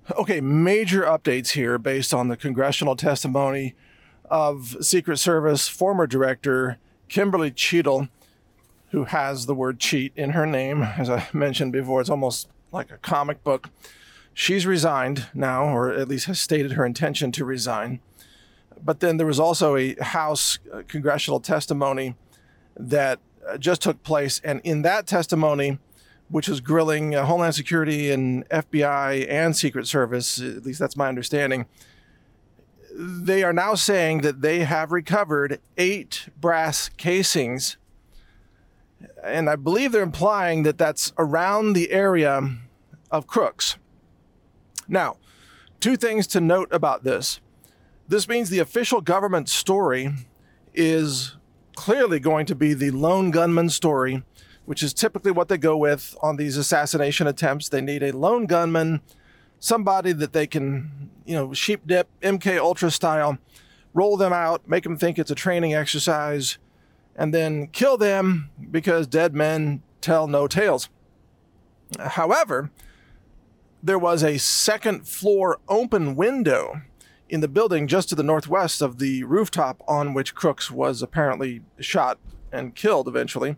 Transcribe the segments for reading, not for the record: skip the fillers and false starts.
Okay, major updates here based on the congressional testimony of Secret Service former director Kimberly Cheadle, who has the word cheat in her name. As I mentioned before, it's almost like a comic book. She's resigned now, or at least has stated her intention to resign. But then there was also a House congressional testimony that just took place. And in that testimony, which was grilling Homeland Security and FBI and Secret Service, at least that's my understanding, they are now saying that they have recovered 8 brass casings. And I believe they're implying that that's around the area of Crooks. Now, 2 things to note about this. This means the official government story is clearly going to be the lone gunman story, which is typically what they go with on these assassination attempts. They need a lone gunman, somebody that they can, sheep dip, MK Ultra style, roll them out, make them think it's a training exercise, and then kill them because dead men tell no tales. However, there was a second floor open window in the building just to the northwest of the rooftop on which Crooks was apparently shot and killed eventually.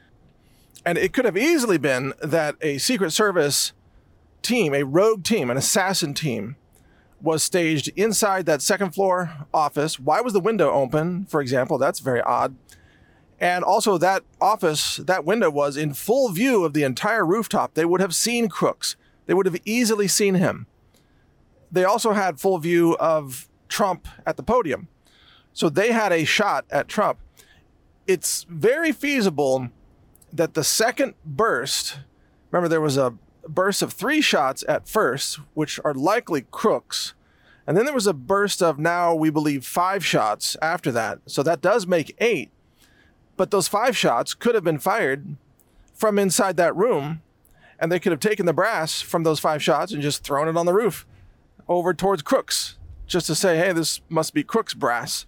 And it could have easily been that a Secret Service team, a rogue team, an assassin team, was staged inside that second floor office. Why was the window open, for example? That's very odd. And also that office, that window was in full view of the entire rooftop. They would have seen Crooks. They would have easily seen him. They also had full view of Trump at the podium. So they had a shot at Trump. It's very feasible that the second burst, remember there was a burst of 3 shots at first, which are likely Crooks. And then there was a burst of now we believe 5 shots after that. So that does make 8. But those 5 shots could have been fired from inside that room, and they could have taken the brass from those 5 shots and just thrown it on the roof over towards Crooks, just to say, hey, this must be Crooks brass.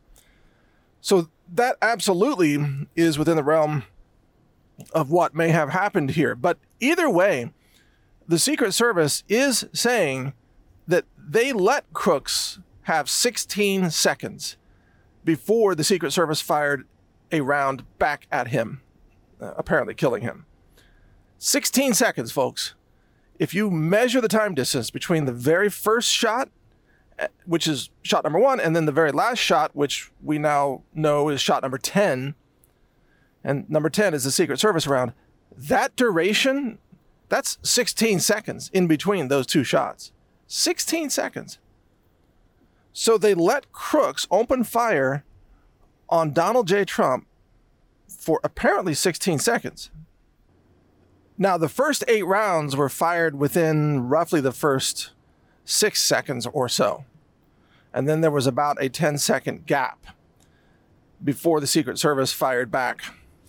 So that absolutely is within the realm of what may have happened here. But either way, the Secret Service is saying that they let Crooks have 16 seconds before the Secret Service fired a round back at him, apparently killing him. 16 seconds, folks. If you measure the time distance between the very first shot, which is shot number 1, and then the very last shot, which we now know is shot number 10, and number 10 is the Secret Service round, that duration, that's 16 seconds in between those 2 shots. 16 seconds. So they let Crooks open fire on Donald J. Trump for apparently 16 seconds. Now, the first 8 rounds were fired within roughly the first 6 seconds or so. And then there was about a 10-second gap before the Secret Service fired back.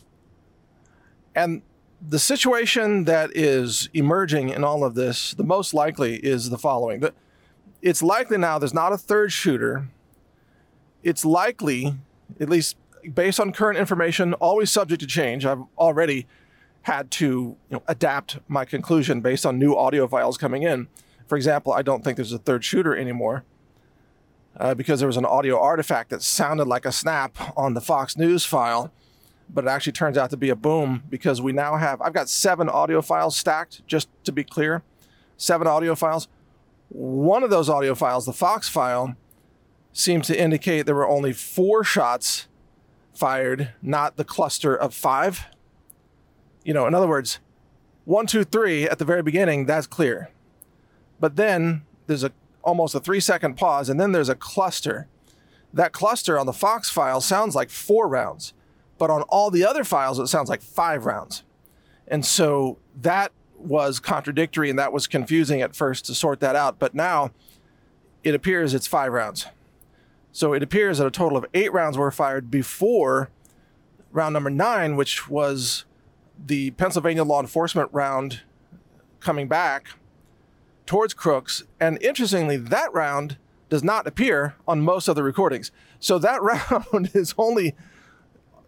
And the situation that is emerging in all of this, the most likely is the following. It's likely now there's not a third shooter. It's likely, at least based on current information, always subject to change. I've already had to adapt my conclusion based on new audio files coming in. For example, I don't think there's a third shooter anymore because there was an audio artifact that sounded like a snap on the Fox News file, but it actually turns out to be a boom because we now have, I've got 7 audio files stacked, just to be clear, 7 audio files. One of those audio files, the Fox file, seems to indicate there were only 4 shots fired, not the cluster of 5. In other words, 1, 2, 3 at the very beginning, that's clear. But then there's almost a 3-second pause, and then there's a cluster. That cluster on the Fox file sounds like 4 rounds, but on all the other files, it sounds like 5 rounds. And so that was contradictory, and that was confusing at first to sort that out. But now it appears it's 5 rounds. So it appears that a total of 8 rounds were fired before round number 9, which was the Pennsylvania law enforcement round coming back towards Crooks. And interestingly, that round does not appear on most of the recordings. So that round is only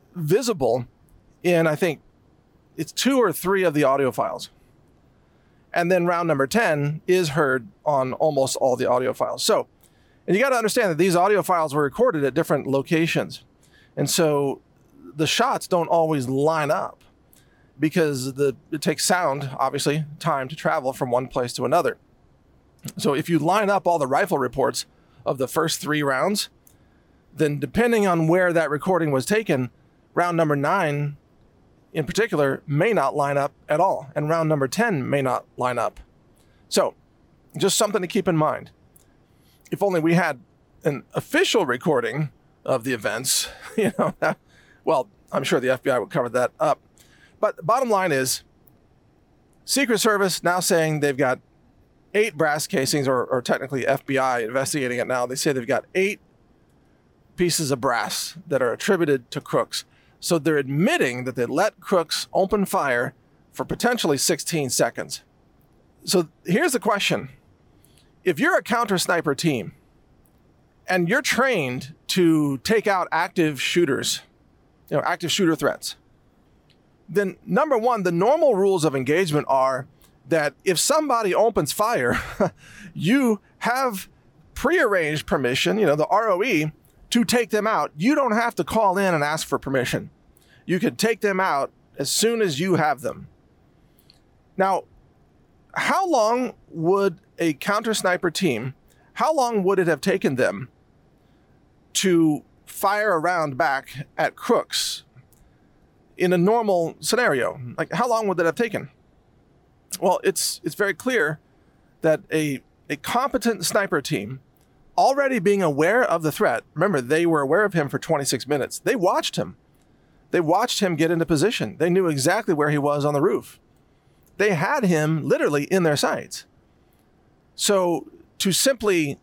visible in, I think, it's 2 or 3 of the audio files. And then round number 10 is heard on almost all the audio files. So, and you got to understand that these audio files were recorded at different locations. And so the shots don't always line up because it takes sound, obviously, time to travel from one place to another. So if you line up all the rifle reports of the first 3 rounds, then depending on where that recording was taken, round number 9 in particular may not line up at all, and round number 10 may not line up. So just something to keep in mind. If only we had an official recording of the events, well, I'm sure the FBI would cover that up. But the bottom line is, Secret Service now saying they've got 8 brass casings, or technically FBI investigating it now. They say they've got 8 pieces of brass that are attributed to Crooks. So they're admitting that they let Crooks open fire for potentially 16 seconds. So here's the question. If you're a counter sniper team and you're trained to take out active shooters, active shooter threats, then number one, the normal rules of engagement are that if somebody opens fire, you have prearranged permission, the ROE, to take them out. You don't have to call in and ask for permission. You can take them out as soon as you have them. Now, how long would a counter sniper team, how long would it have taken them to fire a round back at Crooks in a normal scenario? Like, how long would that have taken? Well, it's very clear that a competent sniper team, already being aware of the threat, remember, they were aware of him for 26 minutes. They watched him. They watched him get into position. They knew exactly where he was on the roof. They had him literally in their sights. So to simply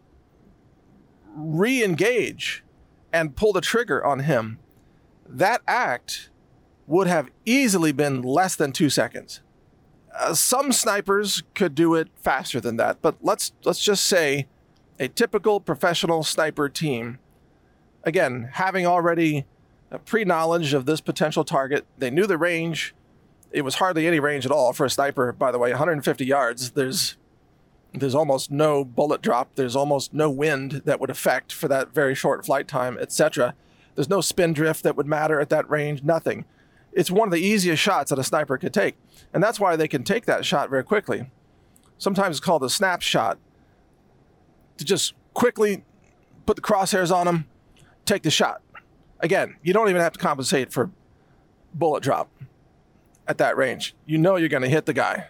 re-engage and pull the trigger on him, that act would have easily been less than 2 seconds. Some snipers could do it faster than that, but let's just say a typical professional sniper team, again, having already a pre-knowledge of this potential target, they knew the range. It was hardly any range at all for a sniper, by the way, 150 yards. There's almost no bullet drop. There's almost no wind that would affect for that very short flight time, etc. There's no spin drift that would matter at that range, nothing. It's one of the easiest shots that a sniper could take. And that's why they can take that shot very quickly. Sometimes it's called a snapshot. To just quickly put the crosshairs on them, take the shot. Again, you don't even have to compensate for bullet drop at that range. You know you're going to hit the guy.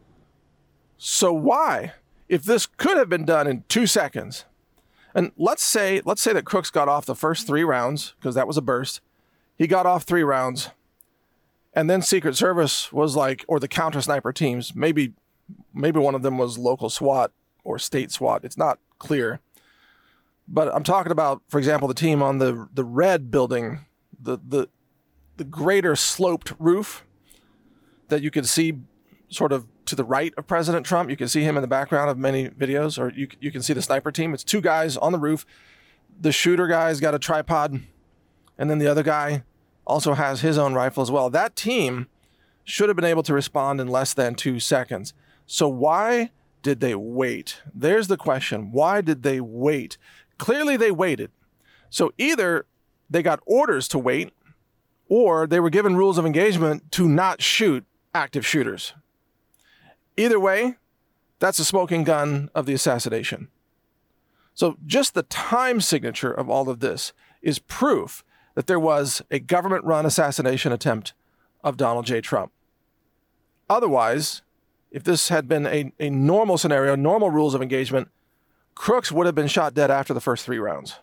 So why, if this could have been done in 2 seconds, and let's say that Crooks got off the first 3 rounds, because that was a burst. He got off 3 rounds, and then Secret Service was like, or the counter sniper teams, maybe one of them was local SWAT or state SWAT. It's not clear. But I'm talking about, for example, the team on the red building, the greater sloped roof that you could see sort of to the right of President Trump. You can see him in the background of many videos, or you can see the sniper team. It's 2 guys on the roof. The shooter guy's got a tripod, and then the other guy also has his own rifle as well. That team should have been able to respond in less than 2 seconds. So why did they wait? There's the question. Why did they wait? Clearly they waited. So either they got orders to wait, or they were given rules of engagement to not shoot active shooters. Either way, that's a smoking gun of the assassination. So just the time signature of all of this is proof that there was a government-run assassination attempt of Donald J. Trump. Otherwise, if this had been a normal scenario, normal rules of engagement, Crooks would have been shot dead after the first 3 rounds.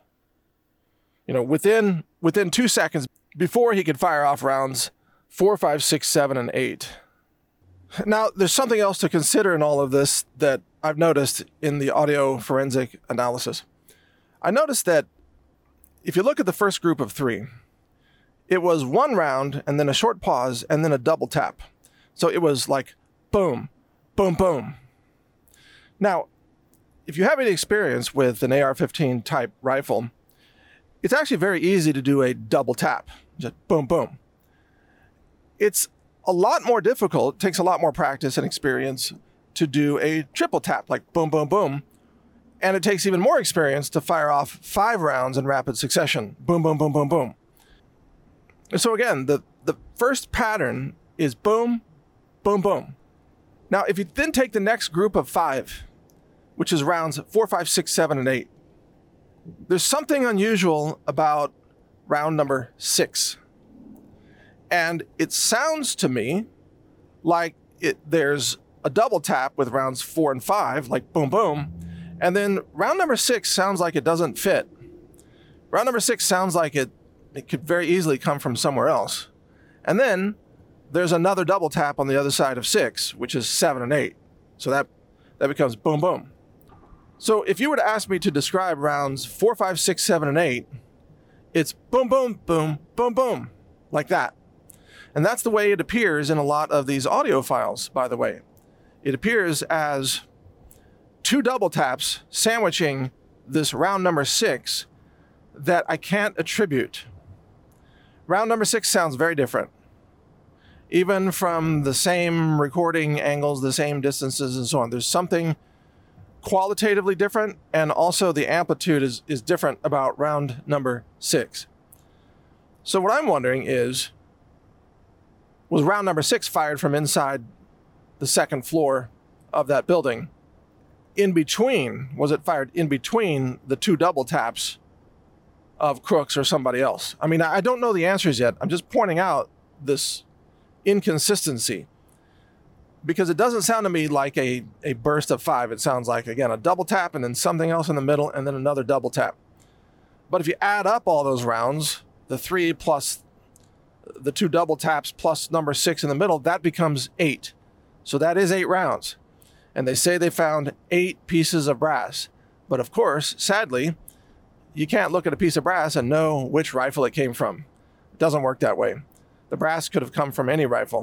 Within 2 seconds before he could fire off rounds 4, 5, 6, 7, and 8. Now, there's something else to consider in all of this that I've noticed in the audio forensic analysis. I noticed that if you look at the first group of 3, it was 1 round and then a short pause and then a double tap. So it was like boom, boom, boom. Now, if you have any experience with an AR-15 type rifle, it's actually very easy to do a double tap. Just boom, boom. It's a lot more difficult, it takes a lot more practice and experience to do a triple tap, like boom, boom, boom. And it takes even more experience to fire off 5 rounds in rapid succession. Boom, boom, boom, boom, boom. So again, the first pattern is boom, boom, boom. Now, if you then take the next group of 5, which is rounds 4, 5, 6, 7, and 8, there's something unusual about round number 6. And it sounds to me like there's a double tap with rounds 4 and 5, like boom, boom. And then round number 6 sounds like it doesn't fit. Round number 6 sounds like it could very easily come from somewhere else. And then there's another double tap on the other side of 6, which is 7 and 8. So that becomes boom, boom. So if you were to ask me to describe rounds 4, 5, 6, 7, and 8, it's boom, boom, boom, boom, boom, like that. And that's the way it appears in a lot of these audio files, by the way. It appears as 2 double taps sandwiching this round number 6 that I can't attribute. Round number 6 sounds very different. Even from the same recording angles, the same distances, and so on. There's something qualitatively different, and also the amplitude is different about round number 6. So what I'm wondering is, was round number 6 fired from inside the second floor of that building? Was it fired in between the 2 double taps of Crooks or somebody else? I mean, I don't know the answers yet. I'm just pointing out this inconsistency, because it doesn't sound to me like a burst of 5. It sounds like, again, a double tap and then something else in the middle and then another double tap. But if you add up all those rounds, the 3 plus the 2 double taps plus number 6 in the middle, that becomes 8. So that is 8 rounds. And they say they found 8 pieces of brass. But of course, sadly, you can't look at a piece of brass and know which rifle it came from. It doesn't work that way. The brass could have come from any rifle.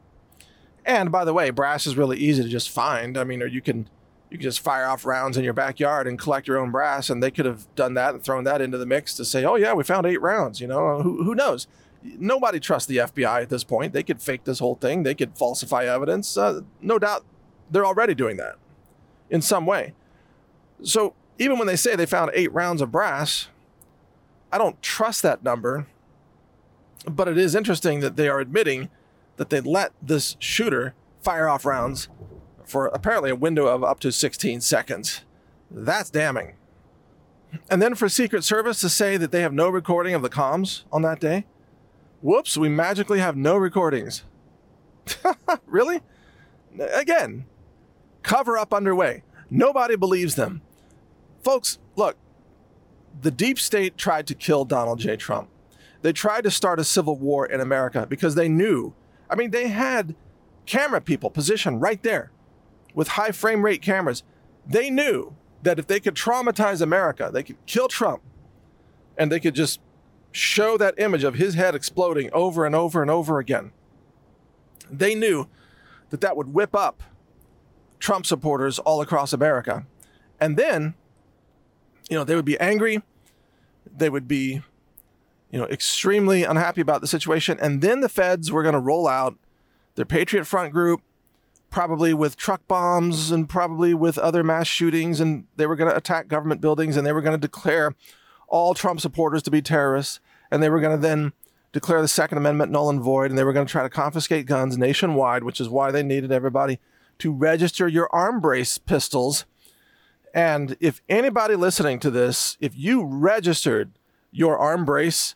And by the way, brass is really easy to just find. I mean, or you can just fire off rounds in your backyard and collect your own brass, and they could have done that and thrown that into the mix to say, oh yeah, we found 8 rounds. You know, who knows? Nobody trusts the FBI at this point. They could fake this whole thing. They could falsify evidence. No doubt they're already doing that in some way. So even when they say they found 8 rounds of brass, I don't trust that number. But it is interesting that they are admitting that they let this shooter fire off rounds for apparently a window of up to 16 seconds. That's damning. And then for Secret Service to say that they have no recording of the comms on that day. Whoops, we magically have no recordings. Really? Again, cover up underway. Nobody believes them. Folks, look, the deep state tried to kill Donald J. Trump. They tried to start a civil war in America because they knew, I mean, they had camera people positioned right there with high frame rate cameras. They knew that if they could traumatize America, they could kill Trump, and they could just show that image of his head exploding over and over and over again. They knew that that would whip up Trump supporters all across America. And then, they would be angry. They would be, extremely unhappy about the situation. And then the feds were going to roll out their Patriot Front group, probably with truck bombs and probably with other mass shootings. And they were going to attack government buildings, and they were going to declare all Trump supporters to be terrorists. And they were going to then declare the Second Amendment null and void. And they were going to try to confiscate guns nationwide, which is why they needed everybody to register your arm brace pistols. And if anybody listening to this, if you registered your arm brace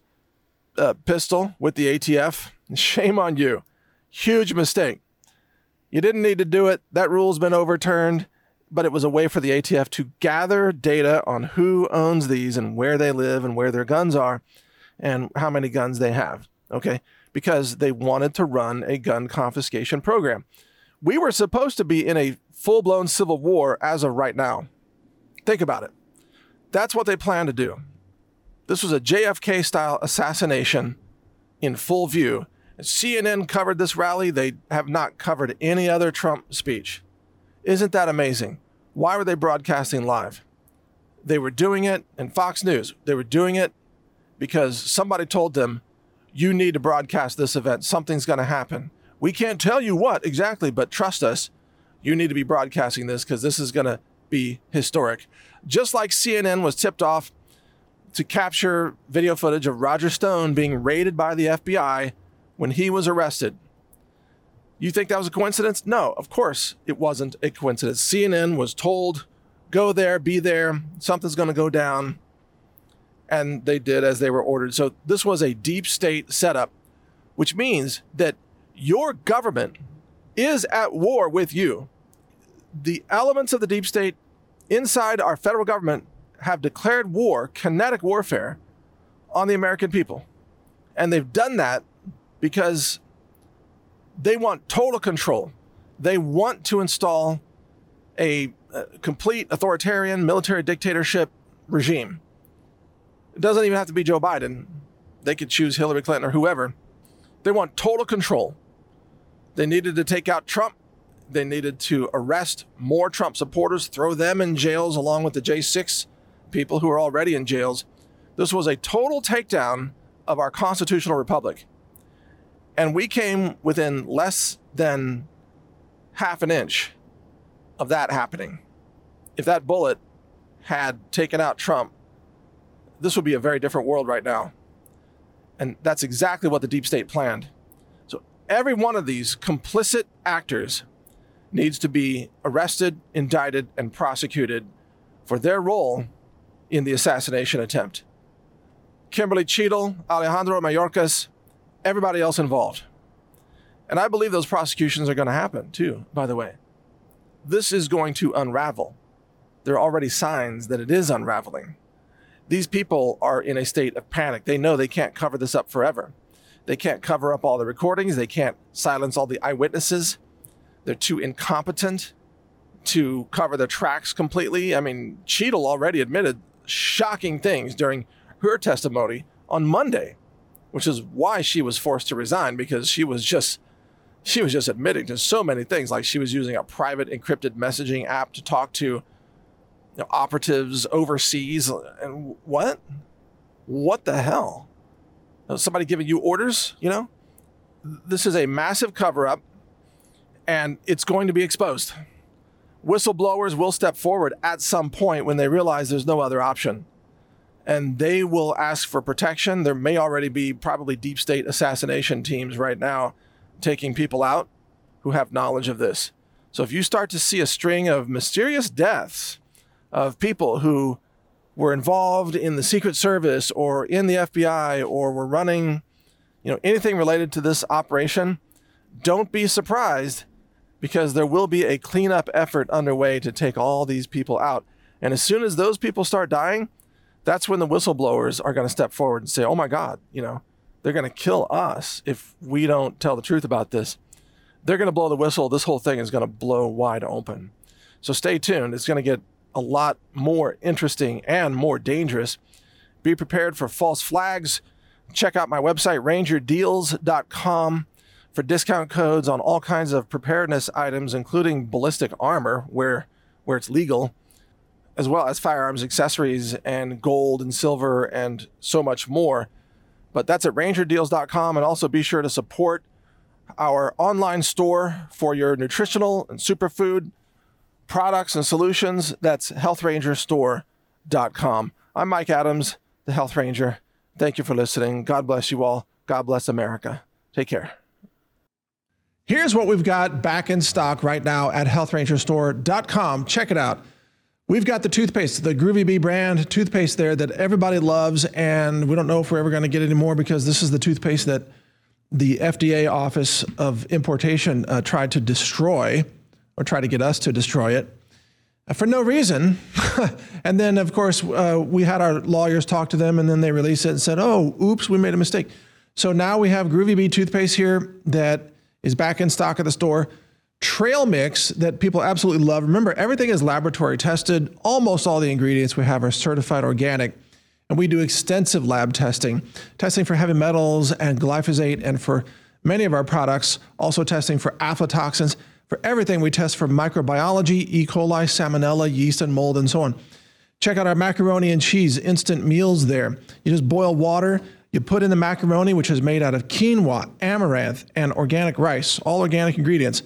pistol with the ATF, shame on you. Huge mistake. You didn't need to do it. That rule's been overturned, but it was a way for the ATF to gather data on who owns these and where they live and where their guns are and how many guns they have, okay? Because they wanted to run a gun confiscation program. We were supposed to be in a full-blown civil war as of right now. Think about it. That's what they planned to do. This was a JFK-style assassination in full view. CNN covered this rally. They have not covered any other Trump speech. Isn't that amazing? Why were they broadcasting live? They were doing it in Fox News. They were doing it because somebody told them, you need to broadcast this event. Something's going to happen. We can't tell you what exactly, but trust us, you need to be broadcasting this because this is going to be historic. Just like CNN was tipped off to capture video footage of Roger Stone being raided by the FBI when he was arrested. You think that was a coincidence? No, of course it wasn't a coincidence. CNN was told, go there, be there, something's going to go down. And they did as they were ordered. So this was a deep state setup, which means that your government is at war with you. The elements of the deep state inside our federal government have declared war, kinetic warfare, on the American people. And they've done that because they want total control. They want to install a complete authoritarian military dictatorship regime. It doesn't even have to be Joe Biden. They could choose Hillary Clinton or whoever. They want total control. They needed to take out Trump. They needed to arrest more Trump supporters, throw them in jails along with the J6 people who are already in jails. This was a total takedown of our constitutional republic. And we came within less than half an inch of that happening. If that bullet had taken out Trump, this would be a very different world right now. And that's exactly what the deep state planned. So every one of these complicit actors needs to be arrested, indicted, and prosecuted for their role in the assassination attempt. Kimberly Cheadle, Alejandro Mayorkas, everybody else involved. And I believe those prosecutions are going to happen too, by the way. This is going to unravel. There are already signs that it is unraveling. These people are in a state of panic. They know they can't cover this up forever. They can't cover up all the recordings. They can't silence all the eyewitnesses. They're too incompetent to cover their tracks completely. I mean, Cheadle already admitted shocking things during her testimony on Monday, which is why she was forced to resign, because she was just admitting to so many things, like she was using a private encrypted messaging app to talk to operatives overseas. And what the hell? Somebody giving you orders, This is a massive cover-up, and it's going to be exposed. Whistleblowers will step forward at some point when they realize there's no other option. And they will ask for protection. There may already be probably deep state assassination teams right now taking people out who have knowledge of this. So if you start to see a string of mysterious deaths of people who were involved in the Secret Service or in the FBI or were running, anything related to this operation, don't be surprised, because there will be a cleanup effort underway to take all these people out. And as soon as those people start dying, that's when the whistleblowers are going to step forward and say, oh my God, they're going to kill us if we don't tell the truth about this. They're going to blow the whistle. This whole thing is going to blow wide open. So stay tuned. It's going to get a lot more interesting and more dangerous. Be prepared for false flags. Check out my website, rangerdeals.com, for discount codes on all kinds of preparedness items, including ballistic armor where it's legal, as well as firearms accessories and gold and silver and so much more. But that's at rangerdeals.com. And also be sure to support our online store for your nutritional and superfood products and solutions. That's healthrangerstore.com. I'm Mike Adams, the Health Ranger. Thank you for listening. God bless you all. God bless America. Take care. Here's what we've got back in stock right now at healthrangerstore.com. Check it out. We've got the toothpaste, the Groovy Bee brand toothpaste there that everybody loves, and we don't know if we're ever going to get any more, because this is the toothpaste that the FDA Office of Importation tried to destroy, or tried to get us to destroy it for no reason. And then, of course, we had our lawyers talk to them, and then they released it and said, oh, oops, we made a mistake. So now we have Groovy Bee toothpaste here that is back in stock at the store. Trail Mix that people absolutely love. Remember, everything is laboratory tested. Almost all the ingredients we have are certified organic. And we do extensive lab testing for heavy metals and glyphosate, and for many of our products, also testing for aflatoxins. For everything, we test for microbiology, E. coli, salmonella, yeast, and mold, and so on. Check out our macaroni and cheese instant meals there. You just boil water, you put in the macaroni, which is made out of quinoa, amaranth, and organic rice, all organic ingredients.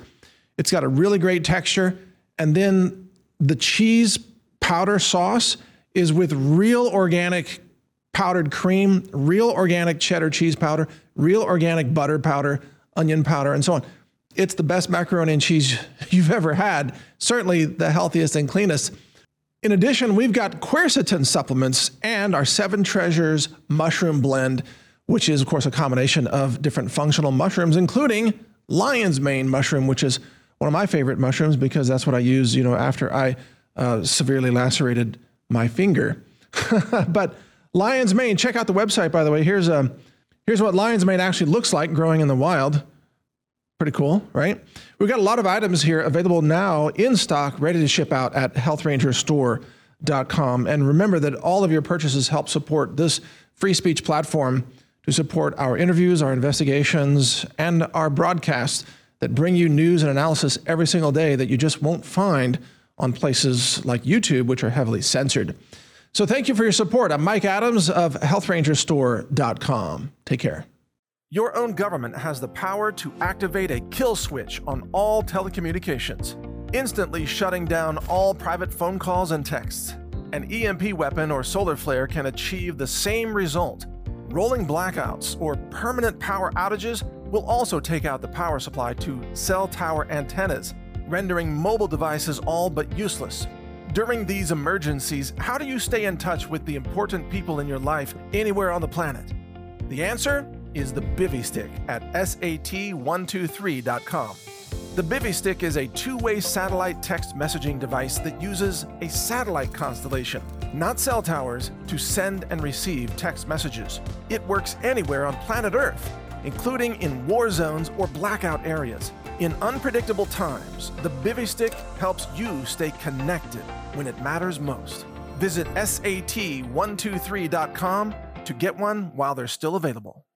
It's got a really great texture. And then the cheese powder sauce is with real organic powdered cream, real organic cheddar cheese powder, real organic butter powder, onion powder, and so on. It's the best macaroni and cheese you've ever had, certainly the healthiest and cleanest. In addition, we've got quercetin supplements and our 7 Treasures mushroom blend, which is, of course, a combination of different functional mushrooms, including lion's mane mushroom, which is one of my favorite mushrooms because that's what I use, after I severely lacerated my finger. But lion's mane, check out the website, by the way. Here's what lion's mane actually looks like growing in the wild. Pretty cool, right? We've got a lot of items here available now in stock, ready to ship out at healthrangerstore.com. And remember that all of your purchases help support this free speech platform to support our interviews, our investigations, and our broadcasts that bring you news and analysis every single day that you just won't find on places like YouTube, which are heavily censored. So thank you for your support. I'm Mike Adams of healthrangerstore.com. Take care. Your own government has the power to activate a kill switch on all telecommunications, instantly shutting down all private phone calls and texts. An EMP weapon or solar flare can achieve the same result. Rolling blackouts or permanent power outages will also take out the power supply to cell tower antennas, rendering mobile devices all but useless. During these emergencies, how do you stay in touch with the important people in your life anywhere on the planet? The answer is the Bivy Stick at sat123.com. The Bivy Stick is a two-way satellite text messaging device that uses a satellite constellation, not cell towers, to send and receive text messages. It works anywhere on planet Earth, including in war zones or blackout areas. In unpredictable times, the Bivy Stick helps you stay connected when it matters most. Visit sat123.com to get one while they're still available.